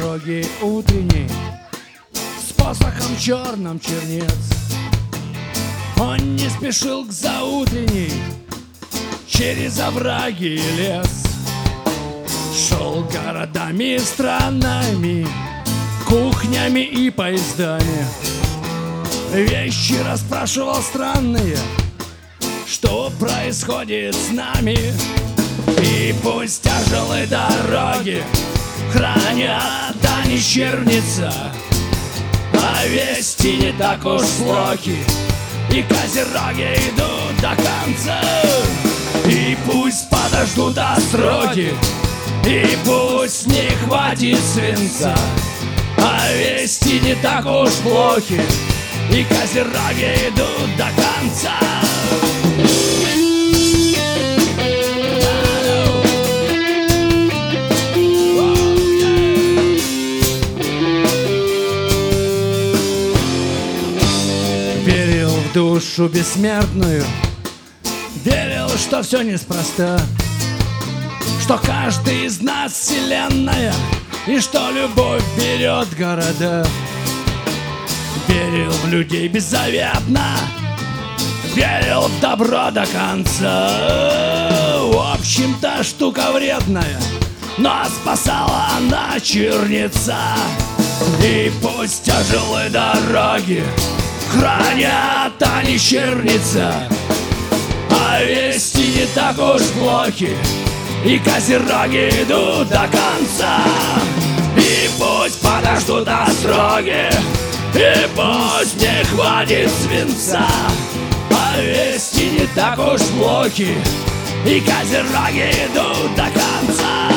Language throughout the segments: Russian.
дороги утренней с посохом черным чернец. Он не спешил к заутренней через овраги и лес. Шел городами и странами, кухнями и поездами. Вещи расспрашивал странные, что происходит с нами. И пусть тяжелые дороги хранят они черница, а вести не так уж плохи, и козероги идут до конца. И пусть подождут остроги, и пусть не хватит свинца, а вести не так уж плохи, и козероги идут до конца. Верил в душу бессмертную, верил, что все неспроста, что каждый из нас вселенная, и что любовь берет города. Верил в людей беззаветно, верил в добро до конца. В общем-то штука вредная, но спасала она черница. И пусть тяжелые дороги хранят они черница, а вести не так уж плохи, и козероги идут до конца. И пусть подождут остроги, и пусть не хватит свинца, а вести не так уж плохи, и козероги идут до конца.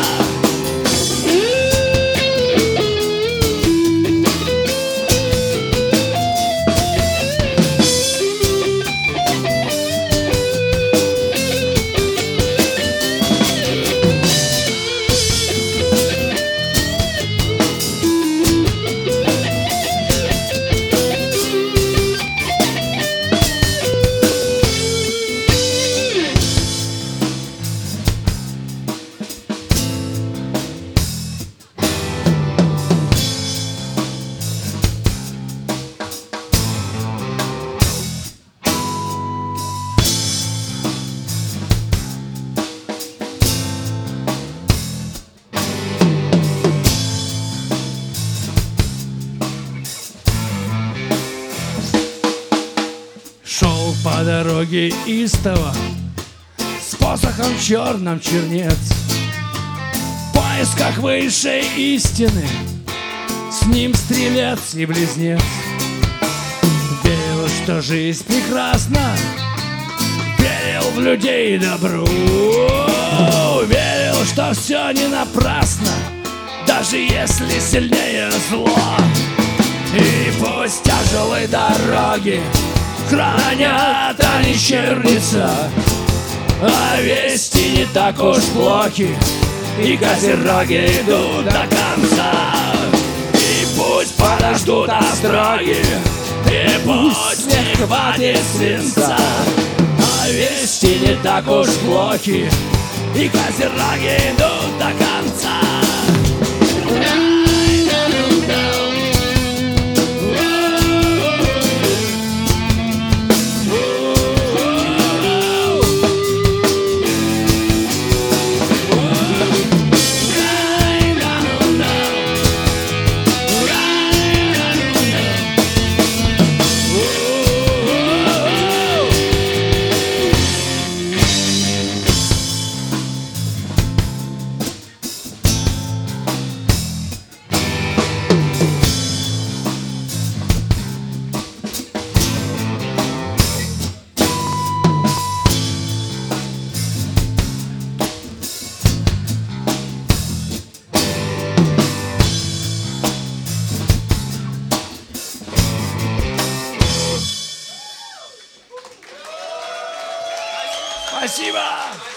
Шел по дороге истово с посохом черным чернец, в поисках высшей истины, с ним стрелец и близнец. Верил, что жизнь прекрасна, верил в людей и добру, верил, что все не напрасно, даже если сильнее зло. И пусть тяжелые дороги хранят они черница, а вести не так уж плохи, и козероги идут до конца. И пусть подождут остроги, и пусть не хватит свинца, а вести не так уж плохи, и козероги идут до конца. Спасибо!